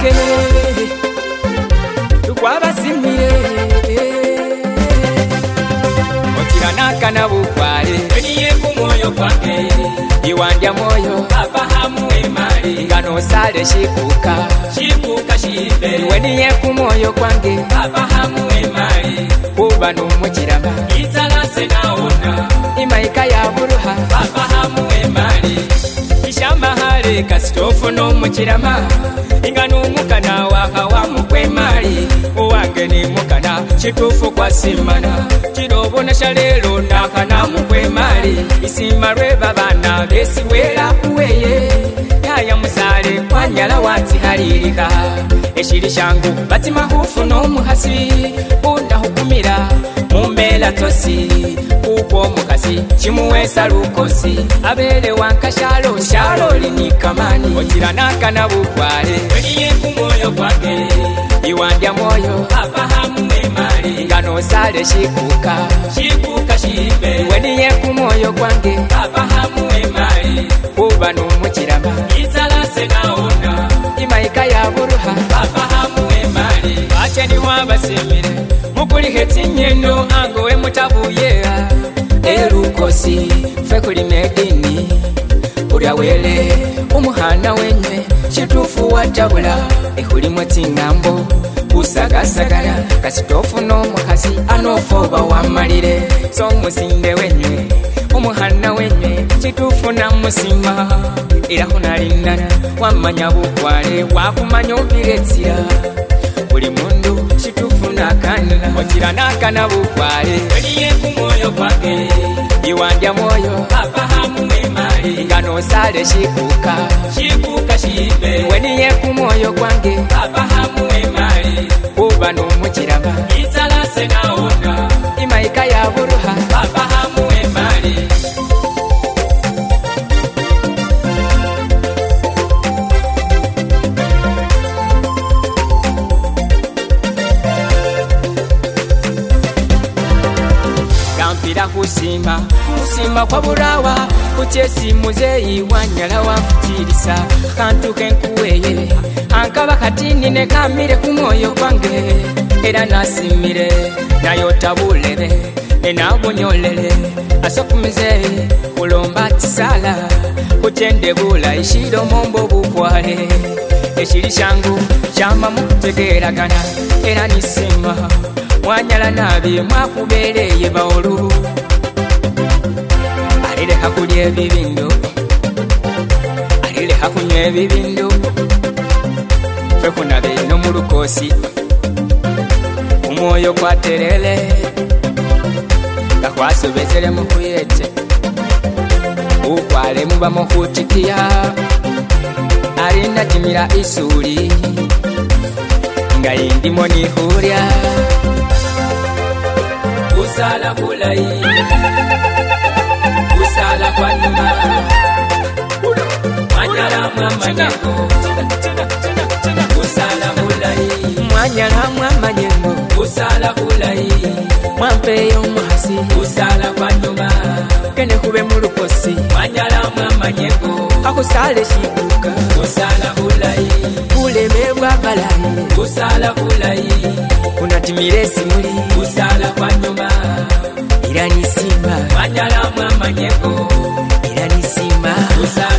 wange tukwabasimire okiranaka na bukwale Weniye ku mwoyo gwange iwandya mwoyo abahamu emali ngano sale shikuka shikuka shibe weniye ku mwoyo gwange abahamu emali kuba n'umukirama italase naona imaika ya buruha abahamu emali ishamba hale kasitofu n'umukirama ingano umukana wakawa mukwemali uwange ni mukana chitufu kwa simana chirobona shalelo nakana mukwemali isima lweba bana besiwela kuweye yaya musale kwanyala wansi halilika eshili shangu batima hufu n'omuhasi unahukumira mumbela tosi kuko mukasi chimuwesa lukosi abele wankashalo shalo linikamani okiranaka na bukwale Weniye ku mwoyo gwange iwandya mwoyo abahamu emali ngano sale shikuka shikuka shibe weniye ku mwoyo gwange abahamu emali kuba n'umukirama italase naona imaika ya buruha abahamu emali acheni wabasimire mukulihe tinyendo angowe mutabuye erukosi fe kuli medini kulya wele umuhana wenywe chitufu watabula ehulimwe tingambo kusagasagala kasitofu n'omuhasi anofoba wamalire so musinde wenywe umuhana wenywe chitufu namusima era hunalinana wamanya bukwale wakumanya obiretsia buli mundu chitufu nakanila okiranaka na bukwale Weniye ku mwoyo gwange iwandya mwoyo abahamu emali ngano sale shikuka shikuka shibe weniye ku mwoyo gwange abahamu emali kuba n'umukirama italase naona imaika ya buruha abahamu emali gampira kusima kwa burawa kuchesi muzeyi wanyala wamfutirisa kantu kenkuweye ankaba katini nekamire ku mwoyo gwange era nasimire nayota bulebe enabunyolele asokumizeyi kulomba tisala kutende bula ishiro mombo bukwale eshiri shangu shamba mukutegeragana era nisima mwanyala nabi mwakubereye baolu alileka kulya ebibindo alileka kunywa ebibindo fe kunabe no mu lukosi umwoyo kwaterele gakwasobezele mu kuyete ukwale muba mu kutikiya alinda timira isuli nga yindimo nihulya usala kulayi usala kwa nyuma mwanyala mwamanyeko usala kulayi mwanyala mwamanyeko usala kulayi mwampeyo muhasi usala kwa nyuma kene kube mu lukosi mwanyala mwamanyeko akusale shikuka usala kulayi kulemerwa balayi usala kulayi unatimire simuli usala kwa nyuma iranisima mwanyala mwamanyeko iranisima usala